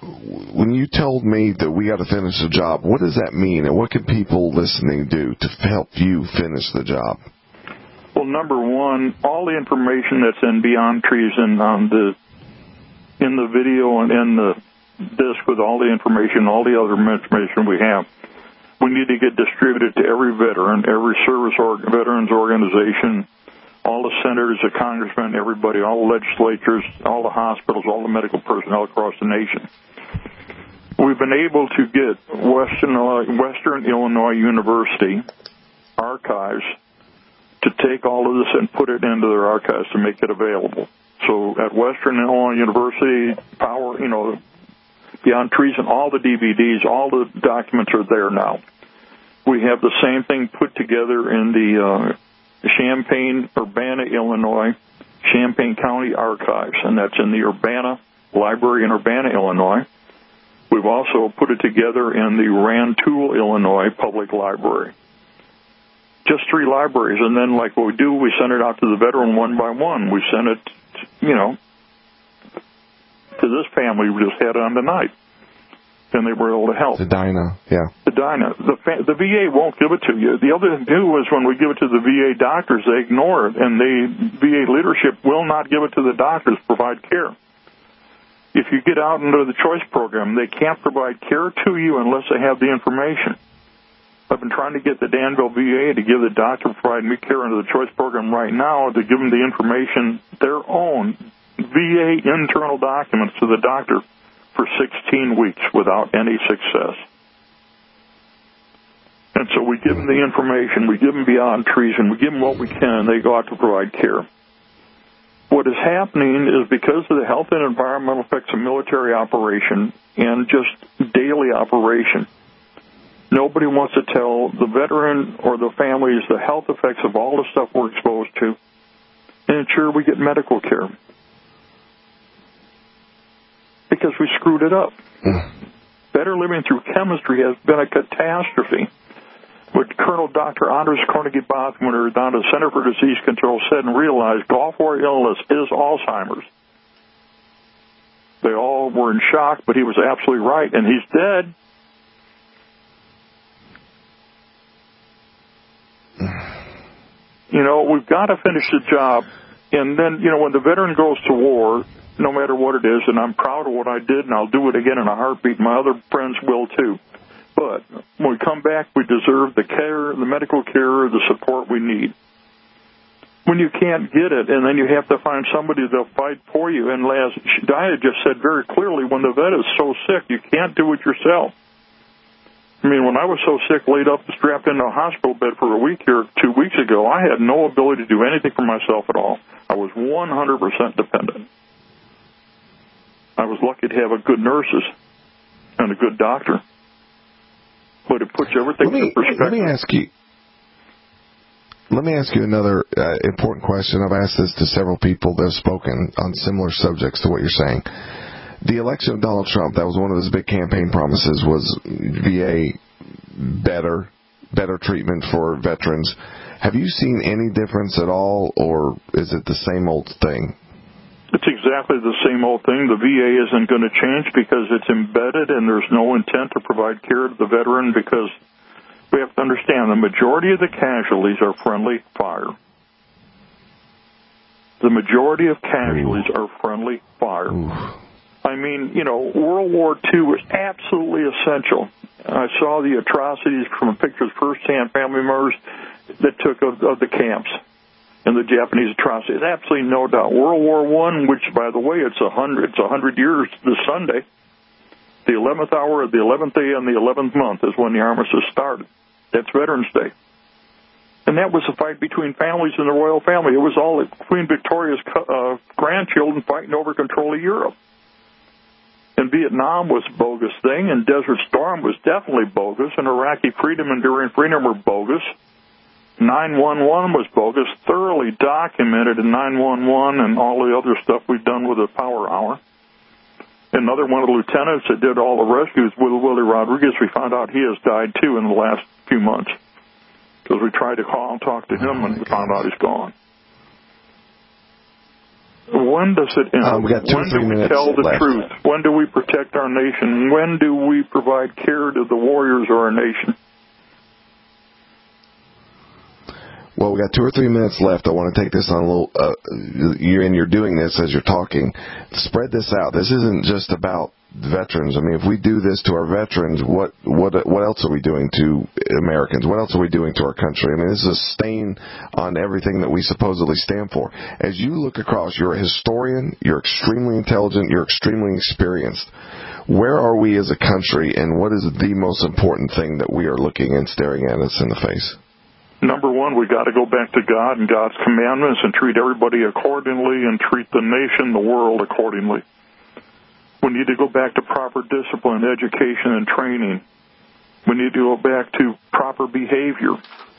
when you told me that we got to finish the job, what does that mean, and what can people listening do to help you finish the job? Well, number one, all the information that's in Beyond Treason on the in the video and in the disc with all the information, all the other information we have, we need to get distributed to every veteran, every service or veterans organization, all the senators, the congressmen, everybody, all the legislatures, all the hospitals, all the medical personnel across the nation. We've been able to get Western, uh, Western Illinois University archives to take all of this and put it into their archives to make it available. So at Western Illinois University, Power, you know, Beyond Treason, all the D V Ds, all the documents are there now. We have the same thing put together in the uh, Champaign, Urbana, Illinois, Champaign County Archives, and that's in the Urbana Library in Urbana, Illinois. We've also put it together in the Rantoul, Illinois Public Library. Just three libraries, and then like what we do, we send it out to the veteran one by one. We send it, you know, to this family we just had on tonight, and they were able to help. The Dinah, yeah. The Dinah. The, the V A won't give it to you. The other thing, too, is when we give it to the V A doctors, they ignore it, and the V A leadership will not give it to the doctors to provide care. If you get out into the choice program, they can't provide care to you unless they have the information. I've been trying to get the Danville V A to give the doctor provide me care under the choice program right now to give them the information, their own V A internal documents to the doctor for sixteen weeks without any success. And so we give them the information, we give them Beyond Treason, we give them what we can, and they go out to provide care. What is happening is because of the health and environmental effects of military operation and just daily operation, nobody wants to tell the veteran or the families the health effects of all the stuff we're exposed to and ensure we get medical care. Because we screwed it up. Better living through chemistry has been a catastrophe. What Colonel Doctor Anders Koenig-Bothwinter down at the Center for Disease Control said and realized Gulf War illness is Alzheimer's. They all were in shock, but he was absolutely right, and he's dead. You know, we've got to finish the job. And then, you know, when the veteran goes to war, no matter what it is, and I'm proud of what I did, and I'll do it again in a heartbeat. My other friends will, too. But when we come back, we deserve the care, the medical care, the support we need. When you can't get it, and then you have to find somebody that'll fight for you. And as Dia just said very clearly, when the vet is so sick, you can't do it yourself. I mean, when I was so sick, laid up, strapped into a hospital bed for a week here two weeks ago, I had no ability to do anything for myself at all. I was one hundred percent dependent. I was lucky to have a good nurses and a good doctor. But it puts everything let me, in perspective. Let me ask you, let me ask you another uh, important question. I've asked this to several people that have spoken on similar subjects to what you're saying. The election of Donald Trump, that was one of his big campaign promises, was V A better, better treatment for veterans. Have you seen any difference at all, or is it the same old thing? It's exactly the same old thing. The V A isn't going to change because it's embedded and there's no intent to provide care to the veteran, because we have to understand the majority of the casualties are friendly fire. The majority of casualties Ooh. are friendly fire. Ooh. I mean, you know, World War Two was absolutely essential. I saw the atrocities from pictures firsthand, family members that took of, of the camps and the Japanese atrocities. Absolutely no doubt. World War One, which, by the way, it's a hundred, it's a hundred years this Sunday. The eleventh hour of the eleventh day and the eleventh month is when the armistice started. That's Veterans Day. And that was a fight between families in the royal family. It was all Queen Victoria's uh, grandchildren fighting over control of Europe. And Vietnam was a bogus thing, and Desert Storm was definitely bogus, and Iraqi Freedom, Enduring Freedom were bogus. nine one one was bogus, thoroughly documented in nine one one and all the other stuff we've done with the Power Hour. Another one of the lieutenants that did all the rescues, Will Willie Rodriguez, we found out he has died, too, in the last few months. Because we tried to call and talk to him, and we found out he's gone. When does it end? Um, we got two when or three do we minutes tell the left. truth? When do we protect our nation? When do we provide care to the warriors of our nation? Well, we got two or three minutes left. I want to take this on a little. Uh, you're and you're doing this as you're talking. Spread this out. This isn't just about veterans. I mean, if we do this to our veterans, what what what else are we doing to Americans? What else are we doing to our country? I mean, this is a stain on everything that we supposedly stand for. As you look across, you're a historian. You're extremely intelligent. You're extremely experienced. Where are we as a country, and what is the most important thing that we are looking and staring at us in the face? Number one, we got to go back to God and God's commandments and treat everybody accordingly and treat the nation, the world accordingly. We need to go back to proper discipline, education, and training. We need to go back to proper behavior.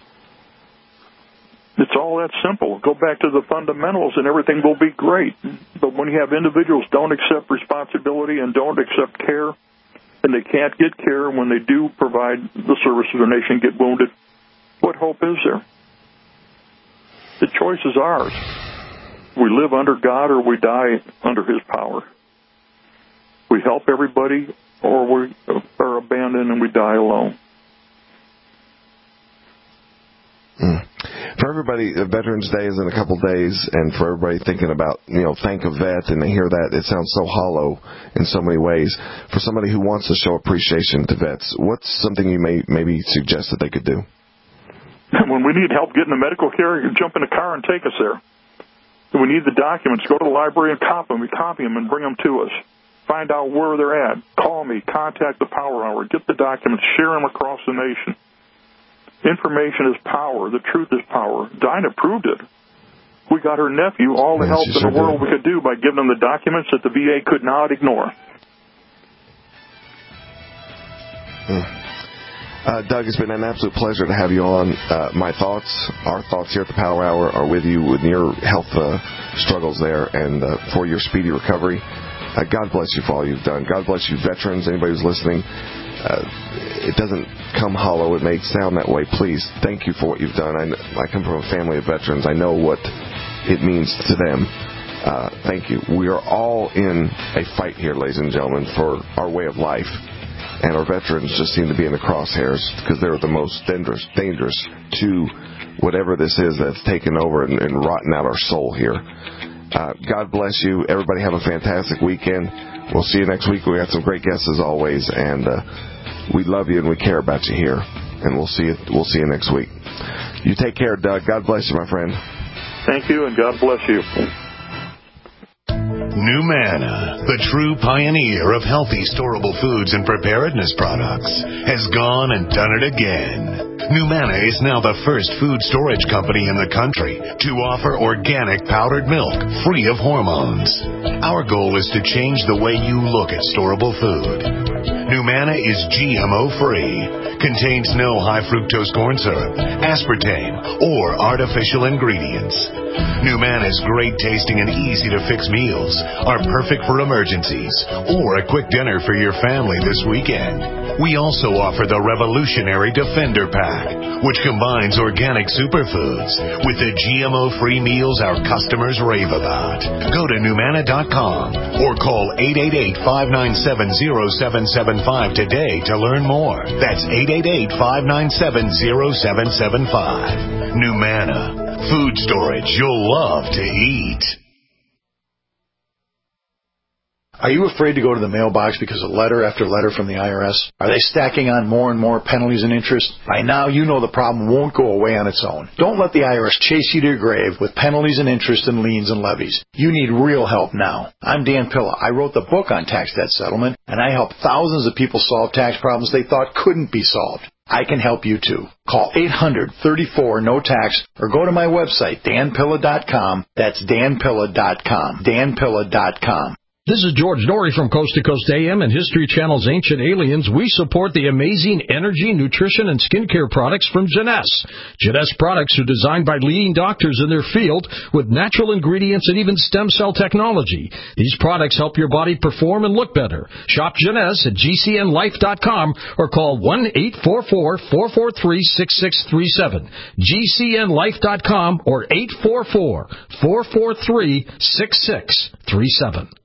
It's all that simple. Go back to the fundamentals and everything will be great. But when you have individuals don't accept responsibility and don't accept care, and they can't get care when they do provide the service of their nation, get wounded, what hope is there? The choice is ours. We live under God or we die under His power. We help everybody or we are abandoned and we die alone. Mm. For everybody, Veterans Day is in a couple days, and for everybody thinking about, you know, thank a vet, and they hear that, it sounds so hollow in so many ways. For somebody who wants to show appreciation to vets, what's something you may maybe suggest that they could do? When we need help getting the medical care, you can jump in a car and take us there. When we need the documents, go to the library and copy them. We copy them and bring them to us. Find out where they're at. Call me. Contact the Power Hour. Get the documents. Share them across the nation. Information is power. The truth is power. Dinah proved it. We got her nephew all the help in the world we could do by giving him the documents that the V A could not ignore. Mm. Uh, Doug, it's been an absolute pleasure to have you on. Uh, my thoughts, our thoughts here at the Power Hour are with you with your health uh, struggles there and uh, for your speedy recovery. Uh, God bless you for all you've done. God bless you, veterans, anybody who's listening. Uh, it doesn't come hollow. It may sound that way. Please, thank you for what you've done. I, I come from a family of veterans. I know what it means to them. Uh, thank you. We are all in a fight here, ladies and gentlemen, for our way of life. And our veterans just seem to be in the crosshairs because they're the most dangerous, dangerous to whatever this is that's taken over and, and rotting out our soul here. Uh, God bless you. Everybody have a fantastic weekend. We'll see you next week. We got some great guests as always, and uh, we love you and we care about you here. And we'll see you. We'll see you next week. You take care, Doug. God bless you, my friend. Thank you, and God bless you. NuManna, the true pioneer of healthy storable foods and preparedness products, has gone and done it again. NuManna is now the first food storage company in the country to offer organic powdered milk free of hormones. Our goal is to change the way you look at storable food. NuManna is G M O free, contains no high fructose corn syrup, aspartame, or artificial ingredients. NuManna's great tasting and easy to fix meals are perfect for emergencies or a quick dinner for your family this weekend. We also offer the revolutionary Defender Pack, which combines organic superfoods with the G M O-free meals our customers rave about. Go to NuManna dot com or call eight eight eight, five nine seven, zero seven seven five today to learn more. That's eight eight eight, five nine seven, zero seven seven five. NuManna, food storage you'll love to eat. Are you afraid to go to the mailbox because of letter after letter from the I R S? Are they stacking on more and more penalties and interest? By now, you know the problem won't go away on its own. Don't let the I R S chase you to your grave with penalties and interest and liens and levies. You need real help now. I'm Dan Pilla. I wrote the book on tax debt settlement, and I help thousands of people solve tax problems they thought couldn't be solved. I can help you too. Call eight hundred, thirty-four, no tax or go to my website, dan pilla dot com. That's dan pilla dot com. dan pilla dot com. This is George Norrie from Coast to Coast A M and History Channel's Ancient Aliens. We support the amazing energy, nutrition, and skincare products from Jeunesse. Jeunesse products are designed by leading doctors in their field with natural ingredients and even stem cell technology. These products help your body perform and look better. Shop Jeunesse at G C N life dot com or call one eight four four, four four three, six six three seven. G C N life dot com or eight four four, four four three, six six three seven.